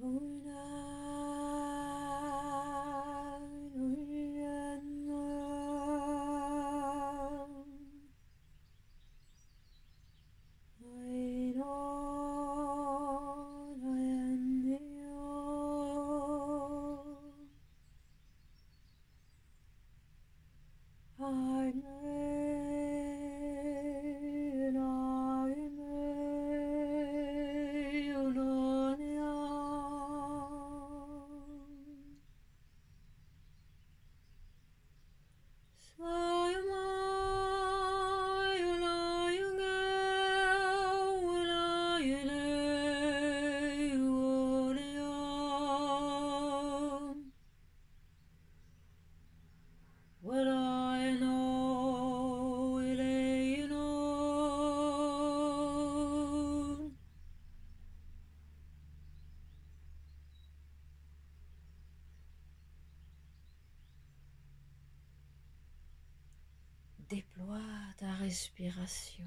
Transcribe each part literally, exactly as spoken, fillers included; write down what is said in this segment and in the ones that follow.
Déploie ta respiration.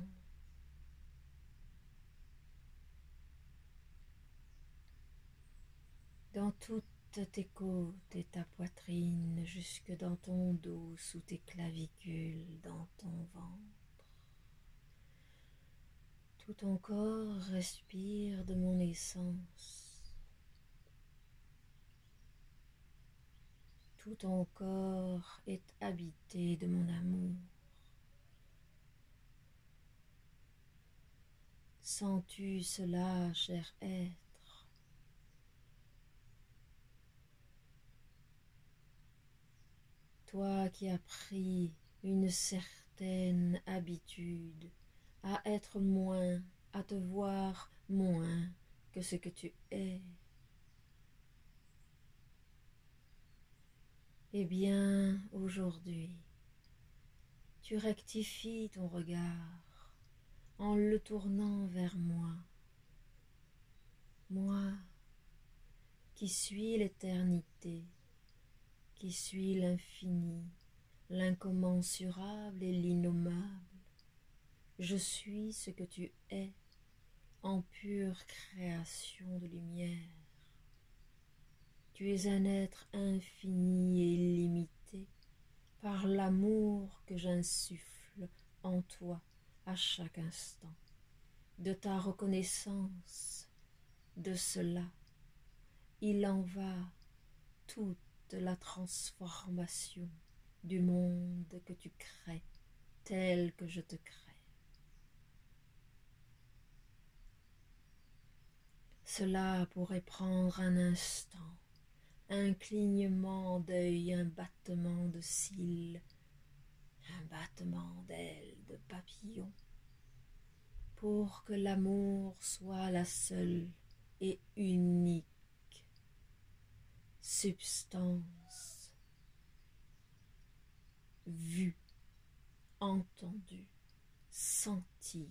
Dans toutes tes côtes et ta poitrine, jusque dans ton dos, sous tes clavicules, dans ton ventre. Tout ton corps respire de mon essence. Tout ton corps est habité de mon amour. Sens-tu cela, cher être? Toi qui as pris une certaine habitude à être moins, à te voir moins que ce que tu es. Eh bien, aujourd'hui, tu rectifies ton regard en le tournant vers moi. Moi qui suis l'éternité, qui suis l'infini, l'incommensurable et l'innommable. Je suis ce que tu es en pure création de lumière. Tu es un être infini et illimité par l'amour que j'insuffle en toi à chaque instant. De ta reconnaissance de cela, il en va toute la transformation du monde que tu crées tel que je te crée. Cela pourrait prendre un instant, un clignement d'œil, un battement de cils, un battement d'ailes de papillon, pour que l'amour soit la seule et unique substance vue, entendue, sentie,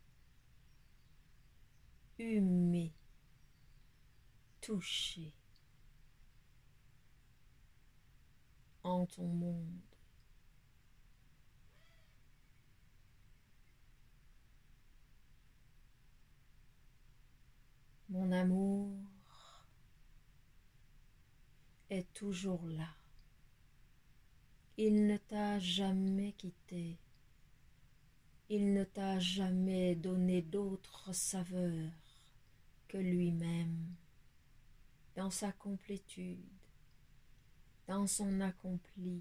humée, touchée en ton monde. Mon amour est toujours là. Il ne t'a jamais quitté. Il ne t'a jamais donné d'autre saveur que lui-même, dans sa complétude, dans son accompli,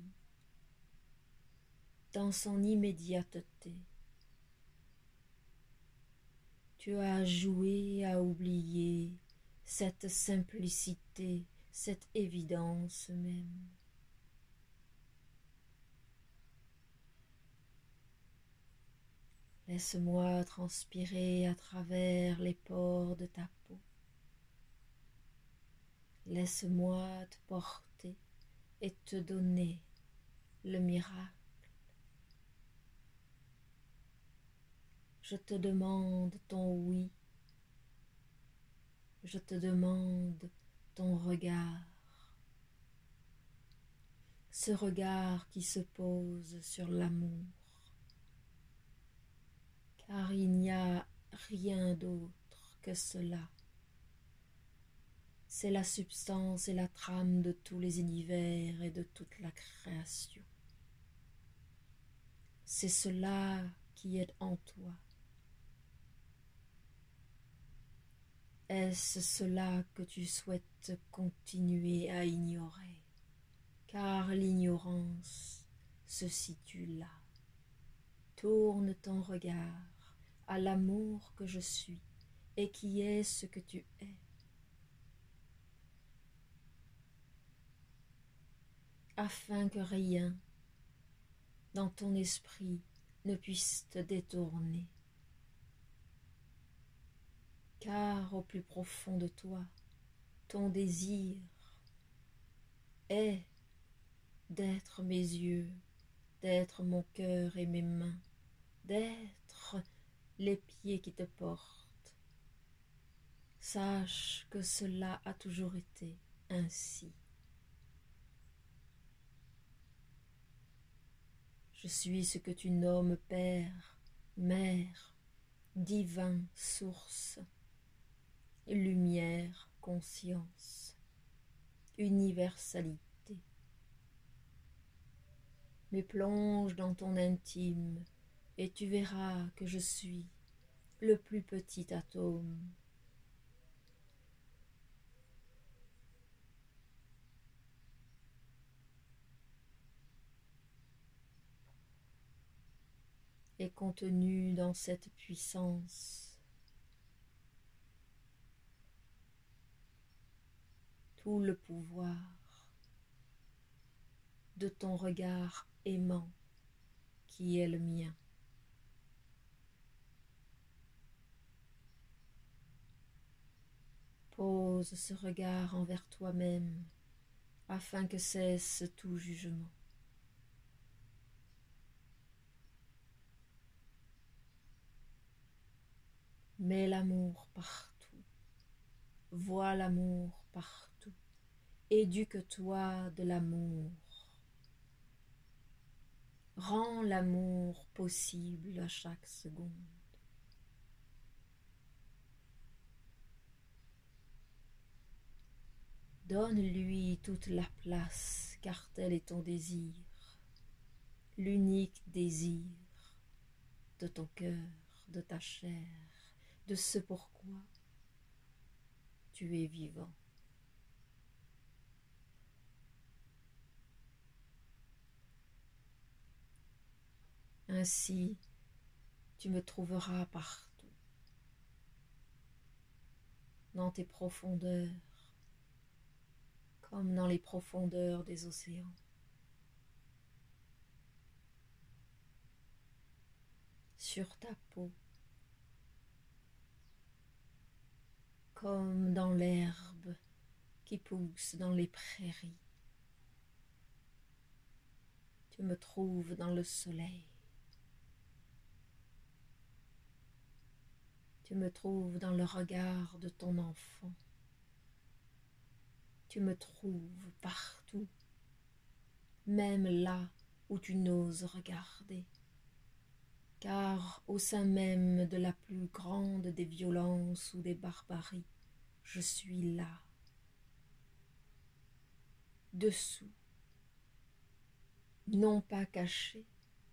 dans son immédiateté. Tu as joué à oublier cette simplicité, cette évidence même. Laisse-moi transpirer à travers les pores de ta peau. Laisse-moi te porter et te donner le miracle. Je te demande ton oui. Je te demande ton regard. Ce regard qui se pose sur l'amour. Car il n'y a rien d'autre que cela. c'est la substance et la trame de tous les univers et de toute la création. C'est cela qui est en toi. Est-ce cela que tu souhaites continuer à ignorer? Car l'ignorance se situe là. Tourne ton regard à l'amour que je suis et qui est ce que tu es. Afin que rien dans ton esprit ne puisse te détourner. Car au plus profond de toi, ton désir est d'être mes yeux, d'être mon cœur et mes mains, d'être les pieds qui te portent. Sache que cela a toujours été ainsi. Je suis ce que tu nommes Père, Mère, Divin, Source, Lumière, Conscience, Universalité. Mais plonge dans ton intime et tu verras que je suis le plus petit atome. Et contenu dans cette puissance, tout le pouvoir de ton regard aimant qui est le mien. Pose ce regard envers toi-même afin que cesse tout jugement. Mets l'amour partout, vois l'amour partout, éduque-toi de l'amour. Rends l'amour possible à chaque seconde. Donne-lui toute la place, car tel est ton désir, l'unique désir de ton cœur, de ta chair, de ce pourquoi tu es vivant. Ainsi, tu me trouveras partout, dans tes profondeurs, comme dans les profondeurs des océans. Sur ta peau, comme dans l'herbe qui pousse dans les prairies. Tu me trouves dans le soleil. Tu me trouves dans le regard de ton enfant. Tu me trouves partout, même là où tu n'oses regarder. Car au sein même de la plus grande des violences ou des barbaries, je suis là, dessous, non pas caché,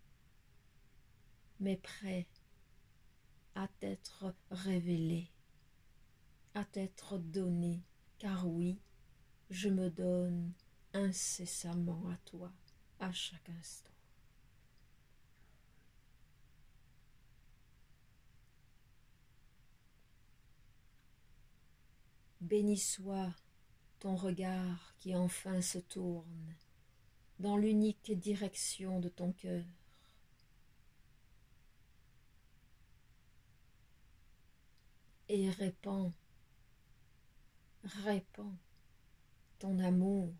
mais prêt à t'être révélé, à t'être donné, car oui, je me donne incessamment à toi, à chaque instant. Béni soit ton regard qui enfin se tourne dans l'unique direction de ton cœur. Et répand, répand ton amour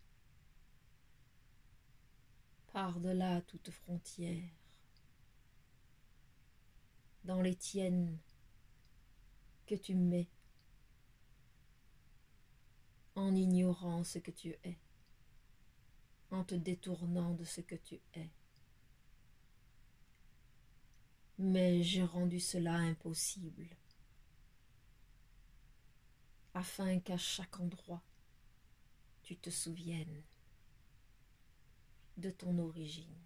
par-delà toute frontière, dans les tiennes que tu mets, en ignorant ce que tu es, en te détournant de ce que tu es. Mais j'ai rendu cela impossible. afin qu'à chaque endroit, tu te souviennes de ton origine.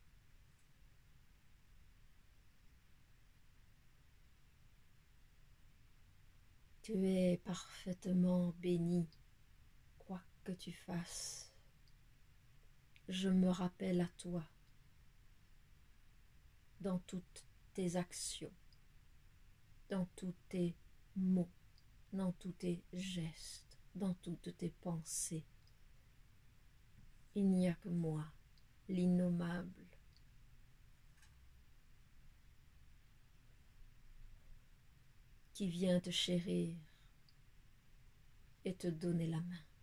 Tu es parfaitement béni, quoi que tu fasses. Je me rappelle à toi dans toutes tes actions, dans tous tes mots, dans tous tes gestes, dans toutes tes pensées. Il n'y a que moi, l'innommable, qui vient te chérir et te donner la main.